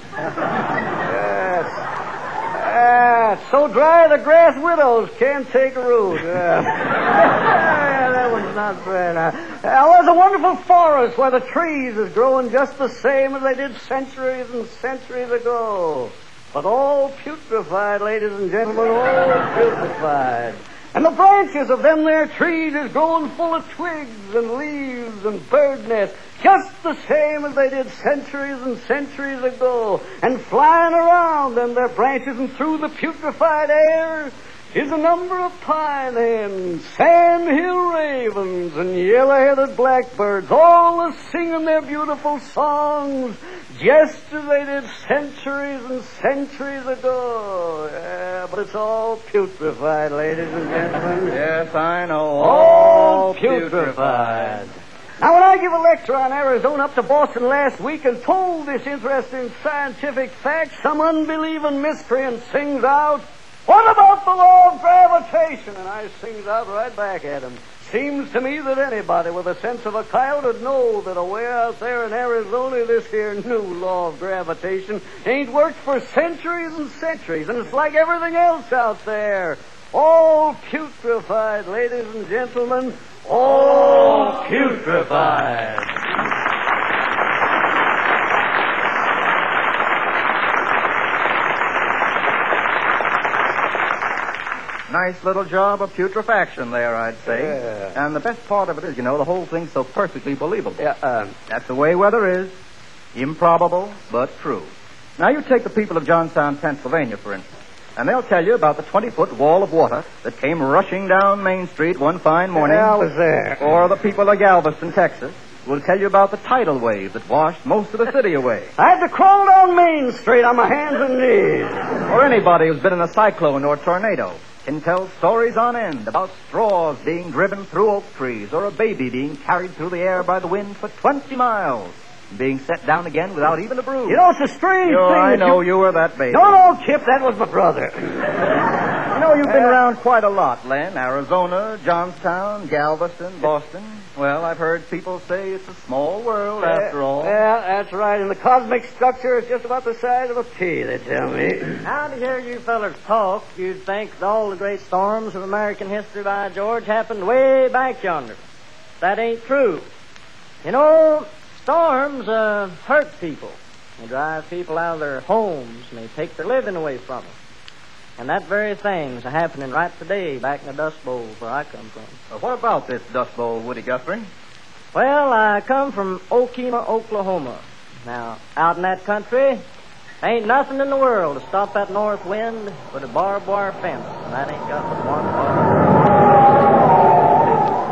[SPEAKER 13] Yes. Uh, it's so dry the grass widows can't take root. Uh, yeah, that one's not bad. Uh, uh, there's a wonderful forest where the trees is growing just the same as they did centuries and centuries ago. But all putrefied, ladies and gentlemen, all putrefied. And the branches of them there trees is growing full of twigs and leaves and bird nests, just the same as they did centuries and centuries ago. And flying around them their branches and through the putrefied air is a number of pine hens, sandhill ravens, and yellow-headed blackbirds, all a-singing their beautiful songs, just as they did centuries and centuries ago. Yeah, but it's all putrefied, ladies and gentlemen.
[SPEAKER 10] Yes, I know.
[SPEAKER 13] All,
[SPEAKER 10] all
[SPEAKER 13] putrefied.
[SPEAKER 10] putrefied.
[SPEAKER 13] Now, when I give a lecture on Arizona up to Boston last week and told this interesting scientific fact, some unbelieving miscreant sings out, "What about the law of gravitation?" And I sings out right back at him. Seems to me that anybody with a sense of a coyote would know that away out there in Arizona, this here new law of gravitation ain't worked for centuries and centuries, and it's like everything else out there. All putrefied, ladies and gentlemen. All putrefied.
[SPEAKER 10] Nice little job of putrefaction there, I'd say.
[SPEAKER 13] Yeah.
[SPEAKER 10] And the best part of it is, you know, the whole thing's so perfectly believable.
[SPEAKER 13] Yeah, uh,
[SPEAKER 10] That's the way weather is. Improbable, but true. Now, you take the people of Johnstown, Pennsylvania, for instance, and they'll tell you about the twenty-foot wall of water that came rushing down Main Street one fine morning.
[SPEAKER 13] Yeah, I was there.
[SPEAKER 10] Or the people of Galveston, Texas, will tell you about the tidal wave that washed most of the city away.
[SPEAKER 13] I had to crawl down Main Street on my hands and knees.
[SPEAKER 10] Or anybody who's been in a cyclone or tornado can tell stories on end about straws being driven through oak trees or a baby being carried through the air by the wind for twenty miles and being set down again without even a bruise.
[SPEAKER 13] You know, it's a strange
[SPEAKER 10] Sure,
[SPEAKER 13] thing.
[SPEAKER 10] I
[SPEAKER 13] that
[SPEAKER 10] know
[SPEAKER 13] you...
[SPEAKER 10] you were that baby.
[SPEAKER 13] No, no, Kip, that was my brother.
[SPEAKER 10] You know, you've been around quite a lot, Len. Arizona, Johnstown, Galveston, Boston. Well, I've heard people say it's a small world after all.
[SPEAKER 13] Yeah, that's right. And the cosmic structure is just about the size of a pea, they tell me.
[SPEAKER 5] Now, to hear you fellas talk, you'd think that all the great storms of American history, by George, happened way back yonder. That ain't true. You know, storms uh, hurt people. They drive people out of their homes, and they take their living away from them. And that very thing's happening right today back in the Dust Bowl where I come from.
[SPEAKER 10] Well, what about this Dust Bowl, Woody Guthrie?
[SPEAKER 5] Well, I come from Okemah, Oklahoma. Now, out in that country, ain't nothing in the world to stop that north wind but a barbed wire fence, and that ain't got but one bar.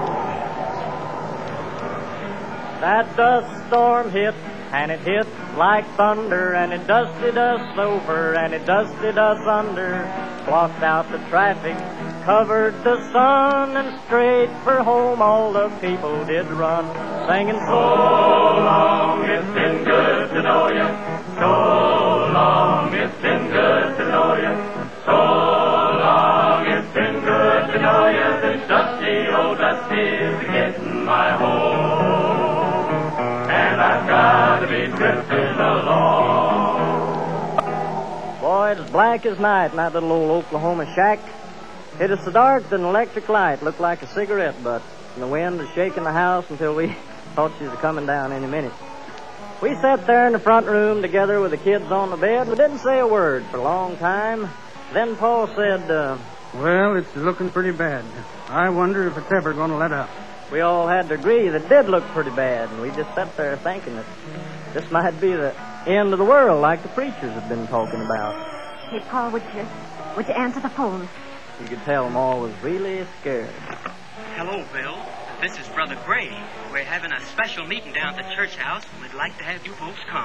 [SPEAKER 5] That dust storm hit, and it hit like thunder, and it dusted us over, and it dusted us under, blocked out the traffic, covered the sun, and straight for home all the people did run, singing, so long, it's been good to know you, so long, it's been good to know you, so long, it's been good to know you, this dusty old dust is getting my home. And I've got to be drifting along. Boy, it's black as night in that little old Oklahoma shack. It is so dark that an electric light looked like a cigarette butt, and the wind was shaking the house until we thought she was coming down any minute. We sat there in the front room together with the kids on the bed. We didn't say a word for a long time. Then Paul said, uh,
[SPEAKER 14] Well, it's looking pretty bad. I wonder if it's ever going to let up.
[SPEAKER 5] We all had to agree that it did look pretty bad, and we just sat there thinking that this might be the end of the world like the preachers have been talking about.
[SPEAKER 12] Hey, Paul, would you, would you answer the phone?
[SPEAKER 5] You could tell them all was really scared.
[SPEAKER 15] Hello, Bill. This is Brother Gray. We're having a special meeting down at the church house, and we'd like to have you folks come.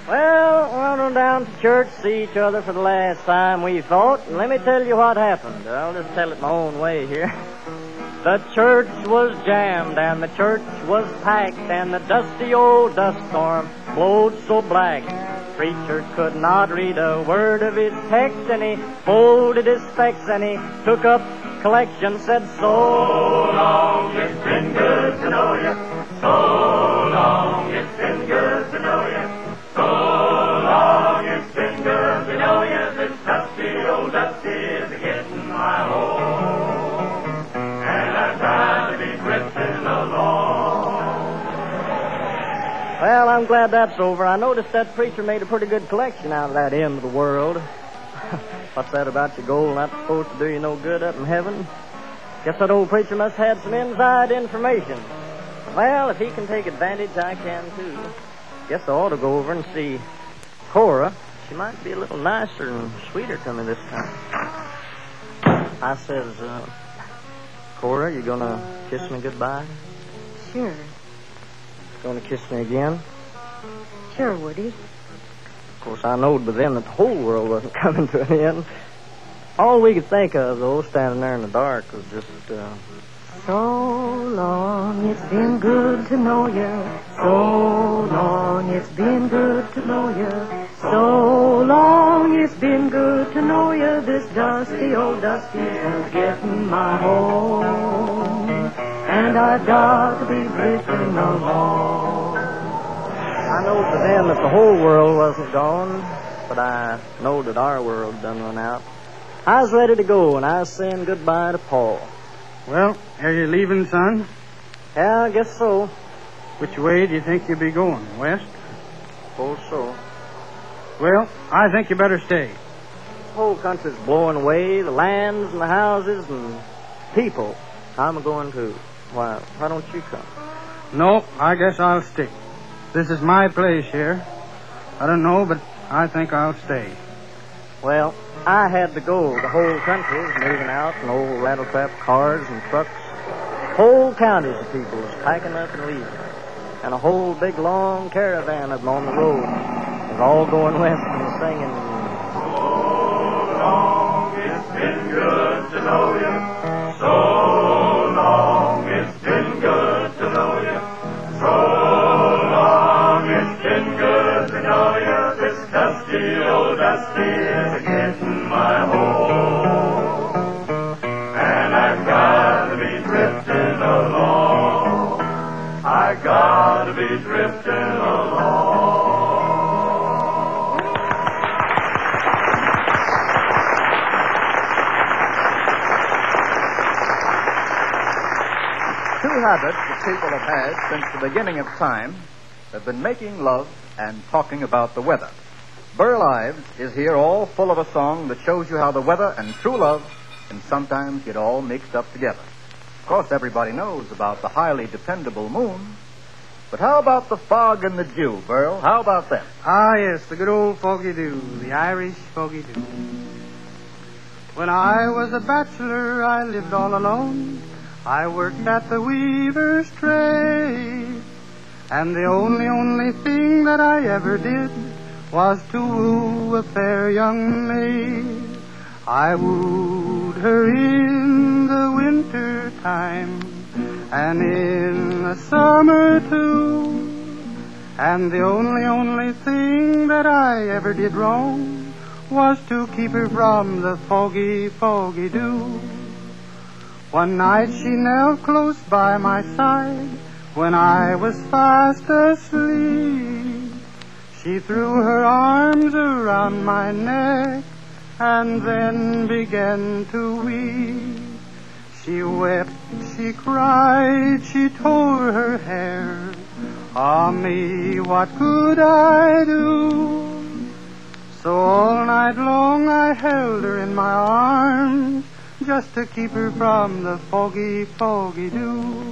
[SPEAKER 5] Well, we went down to church to see each other for the last time, we thought. And let me tell you what happened. I'll just tell it my own way here. The church was jammed, and the church was packed, and the dusty old dust storm blowed so black. Preacher could not read a word of his text, and he folded his specs, and he took up collection, said, so long, it's been good to know you. So long, it's been good to know you. So long, it's been good to know you. This dusty old dusty is getting my home, and I'm trying to be drifting along. Well, I'm glad that's over. I noticed that preacher made a pretty good collection out of that end of the world. What's that about your gold not supposed to do you no good up in heaven? Guess that old preacher must have had some inside information. Well, if he can take advantage, I can too. Guess I ought to go over and see Cora. She might be a little nicer and sweeter to me this time. I says, uh, Cora, you gonna kiss me goodbye?
[SPEAKER 12] Sure.
[SPEAKER 5] Gonna kiss me again?
[SPEAKER 12] Sure, Woody.
[SPEAKER 5] Of course, I knowed by then that the whole world wasn't coming to an end. All we could think of, though, standing there in the dark, was just, uh...
[SPEAKER 12] So long, it's been good to know you. So long, it's been good to know you. So long, it's been good to know you. This dusty old dusty is getting my home, and I've got to be drifting along.
[SPEAKER 5] I knowed by then that the whole world wasn't gone, but I know that our world done run out. I was ready to go, and I was saying goodbye to Paul.
[SPEAKER 14] Well, are you leaving, son?
[SPEAKER 5] Yeah, I guess so.
[SPEAKER 14] Which way do you think you'll be going? West?
[SPEAKER 5] Suppose so.
[SPEAKER 14] Well, I think you better stay.
[SPEAKER 5] The whole country's blowing away, the lands and the houses and people. I'm going to. Why, why don't you come?
[SPEAKER 14] No, I guess I'll stick. This is my place here. I don't know, but I think I'll stay.
[SPEAKER 5] Well, I had to go. The whole country's moving out in old rattletrap cars and trucks. Whole counties of people is packing up and leaving. And a whole big long caravan of them on the road is all going west and singing.
[SPEAKER 9] So long, it's been good to know you. So long, it's been good to know you. So long, it's been good to know you. This dusty old dusty is getting my home, and I've got to be drifting along. I got to be drifting along.
[SPEAKER 10] Two habits that people have had since the beginning of time have been making love and talking about the weather. Burl Ives is here all full of a song that shows you how the weather and true love can sometimes get all mixed up together. Of course, everybody knows about the highly dependable moon. But how about the fog and the dew, Burl? How about them?
[SPEAKER 14] Ah, yes, the good old foggy dew, the Irish foggy dew. When I was a bachelor, I lived all alone. I worked at the weaver's trade, and the only, only thing that I ever did was to woo a fair young maid. I wooed her in the winter time, and in the summer too. And the only, only thing that I ever did wrong was to keep her from the foggy, foggy dew. One night she knelt close by my side when I was fast asleep. She threw her arms around my neck and then began to weep. She wept, she cried, she tore her hair. Ah me, what could I do? So all night long I held her in my arms, just to keep her from the foggy, foggy dew.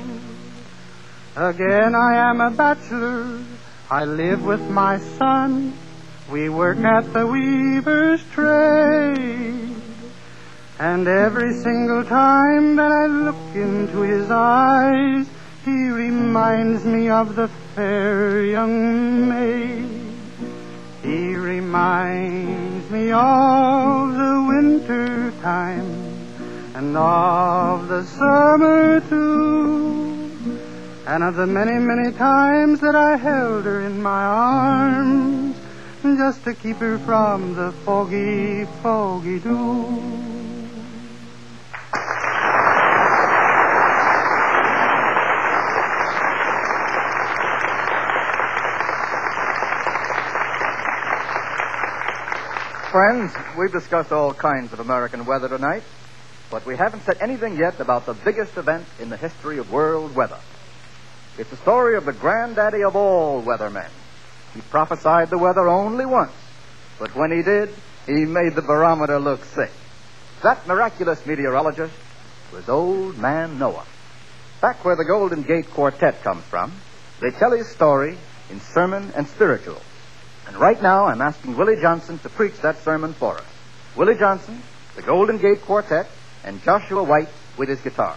[SPEAKER 14] Again I am a bachelor, I live with my son. We work at the weaver's trade, and every single time that I look into his eyes, he reminds me of the fair young maid. He reminds me of the winter time and of the summer too, and of the many, many times that I held her in my arms just to keep her from the foggy, foggy dew.
[SPEAKER 10] Friends, we've discussed all kinds of American weather tonight, but we haven't said anything yet about the biggest event in the history of world weather. It's the story of the granddaddy of all weathermen. He prophesied the weather only once, but when he did, he made the barometer look sick. That miraculous meteorologist was Old Man Noah. Back where the Golden Gate Quartet comes from, they tell his story in sermon and spiritual. And right now, I'm asking Willie Johnson to preach that sermon for us. Willie Johnson, the Golden Gate Quartet, and Joshua White with his guitar.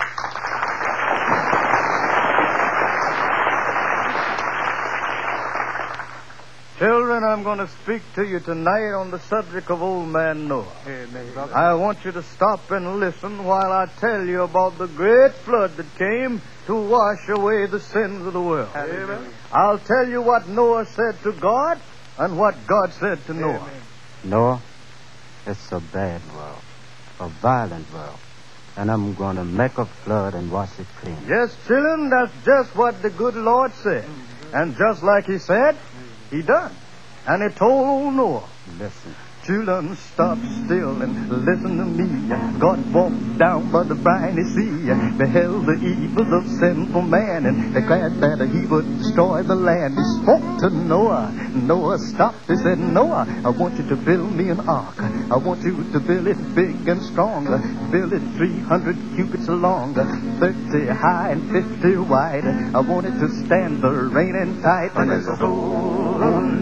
[SPEAKER 16] Children, I'm going to speak to you tonight on the subject of Old Man Noah.
[SPEAKER 14] Amen.
[SPEAKER 16] I want you to stop and listen while I tell you about the great flood that came to wash away the sins of the world.
[SPEAKER 14] Amen.
[SPEAKER 16] I'll tell you what Noah said to God and what God said to Noah.
[SPEAKER 14] Amen.
[SPEAKER 17] Noah, it's a bad world, a violent world, and I'm going to make a flood and wash it clean.
[SPEAKER 16] Yes, children, that's just what the good Lord said. And just like he said, he done. And he told old Noah,
[SPEAKER 17] Listen.
[SPEAKER 16] children, stop still and listen to me. God walked down by the briny sea, beheld the evils of sinful man, and declared that he would destroy the land. He spoke to Noah. Noah stopped. He said, Noah, I want you to build me an ark. I want you to build it big and strong. Build it three hundred cubits long, thirty high and fifty wide. I want it to stand the rain and tide. And there's a whole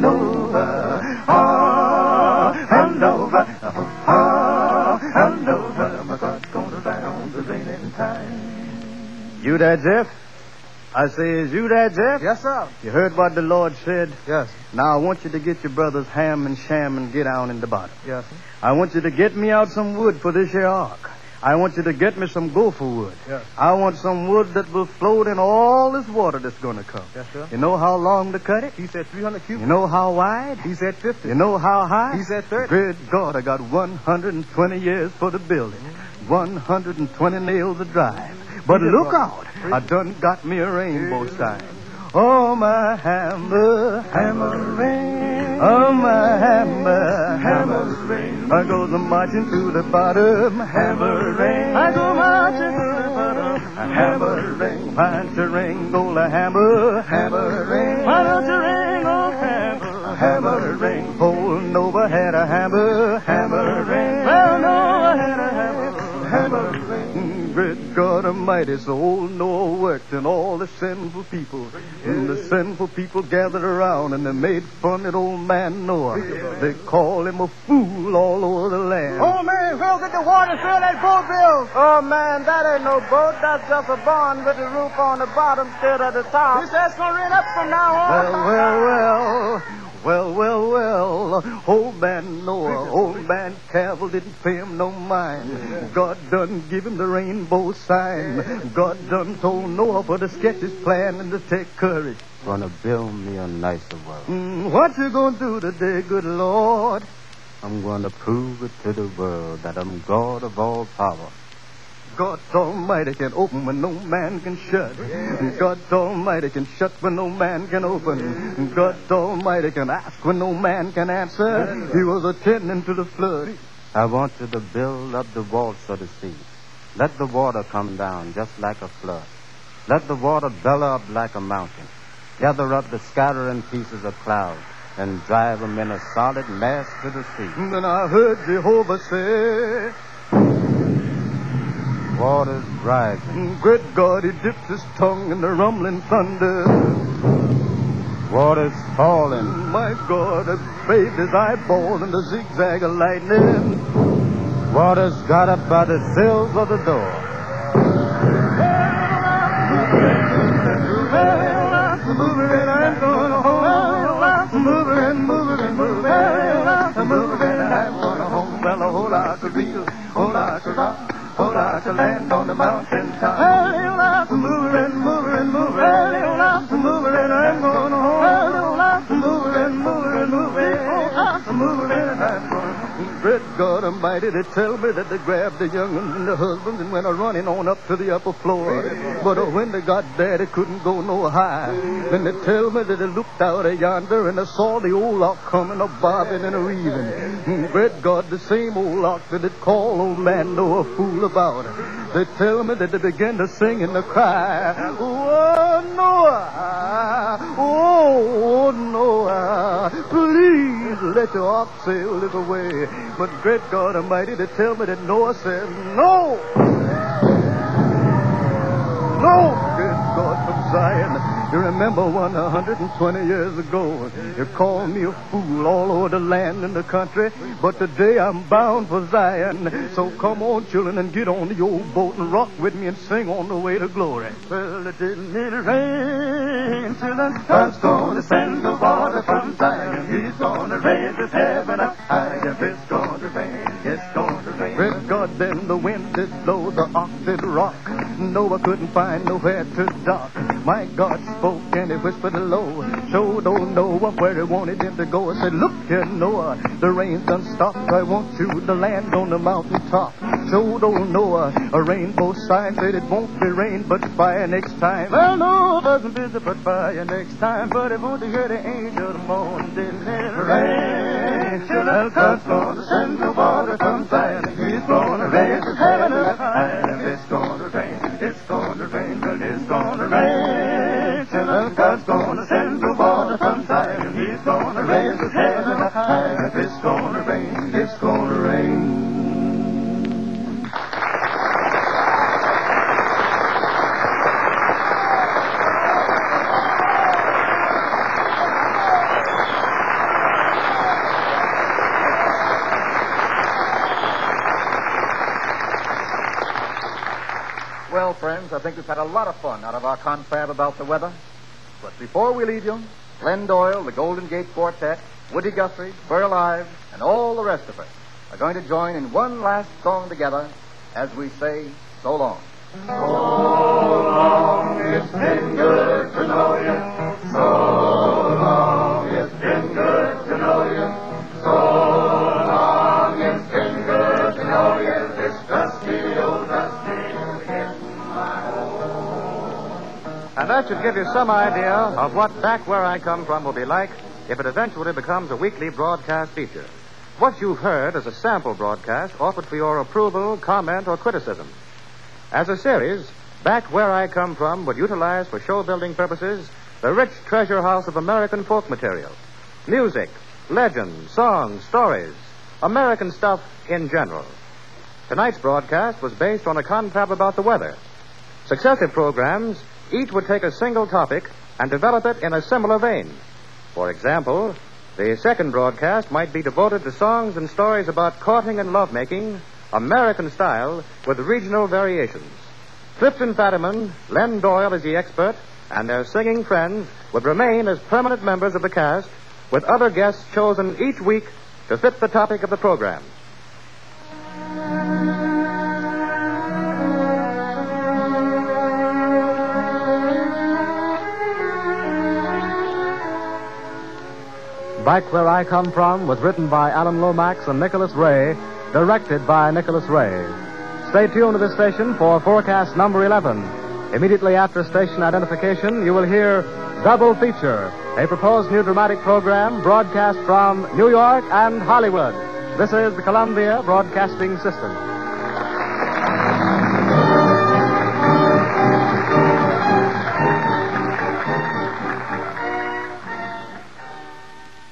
[SPEAKER 16] Noah, ah, and over, ah, and over. My God's gonna down the rain and tide. You there, Jeff? I say, is you there, Jeff?
[SPEAKER 14] Yes, sir.
[SPEAKER 16] You heard what the Lord said?
[SPEAKER 14] Yes.
[SPEAKER 16] Now I want you to get your brothers Ham and Sham and get down in the bottom.
[SPEAKER 14] Yes, sir.
[SPEAKER 16] I want you to get me out some wood for this here ark. I want you to get me some gopher wood.
[SPEAKER 14] Yes.
[SPEAKER 16] I want some wood that will float in all this water that's going to come.
[SPEAKER 14] Yes, sir.
[SPEAKER 16] You know how long to cut it?
[SPEAKER 14] He said three hundred cubits.
[SPEAKER 16] You know how wide?
[SPEAKER 14] He said fifty.
[SPEAKER 16] You know how high?
[SPEAKER 14] He said thirty.
[SPEAKER 16] Good God, I got one hundred twenty years for the building. one hundred twenty nails to drive. But look out, I done got me a rainbow sign. Oh, my hammer, hammer ring. Oh, my hammer, hammer ring. I goes marching to the bottom, hammer ring. I go marching to the bottom, hammer ring. Punch a ring, go a hammer, hammer ring. Punch a ring, oh, hammer, hammer ring. Old Noah had a hammer, hammer ring. Well, Noah had a hammer, hammer ring. Great God Almighty, so old Noah worked, and all the sinful people, and the sinful people gathered around, and they made fun at old man Noah. They called him a fool all over the land.
[SPEAKER 14] Oh, man, we'll get the water fill that boat, Bill. Oh, man, that ain't no boat. That's just a barn with the roof on the bottom instead of the top. He says it's going to rain up from now on.
[SPEAKER 16] Well, well, well. Well, well, well, old man Noah, old man Cavill didn't pay him no mind. God done give him the rainbow sign. God done told Noah for to sketch his plan and to take courage.
[SPEAKER 17] Gonna build me a nicer world.
[SPEAKER 16] Mm, what you gonna do today, good Lord?
[SPEAKER 17] I'm gonna prove it to the world that I'm God of all power.
[SPEAKER 16] God Almighty can open when no man can shut. God Almighty can shut when no man can open. God Almighty can ask when no man can answer. He was attending to the flood.
[SPEAKER 17] I want you to build up the walls of the sea. Let the water come down just like a flood. Let the water bellow up like a mountain. Gather up the scattering pieces of cloud and drive them in a solid mass to the sea.
[SPEAKER 16] Then I heard Jehovah say,
[SPEAKER 17] water's rising.
[SPEAKER 16] Great God, he dipped his tongue in the rumbling thunder.
[SPEAKER 17] Water's falling.
[SPEAKER 16] My God, it bathed his eyeball in the zigzag of lightning.
[SPEAKER 17] Water's got up by the sills of the door.
[SPEAKER 16] Moving, I'm going home. Moving, moving, moving. well, a whole lot of real, whole lot of rock, whole lot of land on the mountain top. Well, little lot of moving and moving and moving. Well, little lot of moving and I'm going home. Well, little lot of moving and moving and moving. Oh, lots of moving and I'm going home. Great God Almighty, they tell me that they grabbed the young ones and the husbands and went a running on up to the upper floor. But uh, when they got there, they couldn't go no high. Then they tell me that they looked out of yonder and they saw the old lock coming a bobbing and a reeving. Mm, great God, the same old lock that had called old Lando a fool about. They tell me that they began to sing and to cry. Oh, Noah! Oh, Noah! Please let your ox sail this away. But great God Almighty, they tell me that Noah said, no! No! Great God from Zion. You remember one hundred twenty years ago, you called me a fool all over the land and the country, but today I'm bound for Zion. So come on, children, and get on the old boat and rock with me and sing on the way to glory. Well, it didn't need rain till the God's gonna send the water from Zion. He's gonna raise his heaven up high. If it's gonna rain, it's gonna rain. Great God, then the wind did blow, the ox did rock. Noah couldn't find nowhere to dock. My God spoke and he whispered low. Showed old Noah where he wanted him to go. I said, look here, Noah, the rain's done stopped. I want you to land on the mountain top. Showed old Noah a rainbow sign. Said it won't be rain but fire next time. Well, Noah wasn't busy but fire next time. But he wanted to hear the angel of the morning. Didn't it rain? Till God's gonna send the water from Zion. He's gonna raise his heaven up high. And it's gonna rain, it's gonna rain, but it's gonna rain. Till God's gonna send the water from Zion. He's gonna raise his heaven up high. If it's gonna rain, it's gonna rain.
[SPEAKER 10] Well, friends, I think we've had a lot of fun out of our confab about the weather. But before we leave you, Glenn Doyle, the Golden Gate Quartet, Woody Guthrie, Burl Ives, and all the rest of us are going to join in one last song together as we say so long.
[SPEAKER 3] So long, it's been good to know you. So long, it's been good to know you. So long, it's been good to know you. This dusty old dusty
[SPEAKER 1] And that should give you some idea of what Back Where I Come From will be like if it eventually becomes a weekly broadcast feature. What you've heard is a sample broadcast offered for your approval, comment, or criticism. As a series, Back Where I Come From would utilize for show-building purposes the rich treasure house of American folk material. Music, legends, songs, stories, American stuff in general. Tonight's broadcast was based on a confab about the weather. Successive programs each would take a single topic and develop it in a similar vein. For example, the second broadcast might be devoted to songs and stories about courting and lovemaking, American style, with regional variations. Clifton Fadiman, Len Doyle as the expert, and their singing friends would remain as permanent members of the cast, with other guests chosen each week to fit the topic of the program. Back Where I Come From was written by Alan Lomax and Nicholas Ray, directed by Nicholas Ray. Stay tuned to this station for forecast number eleven. Immediately after station identification, you will hear Double Feature, a proposed new dramatic program broadcast from New York and Hollywood. This is the Columbia Broadcasting System.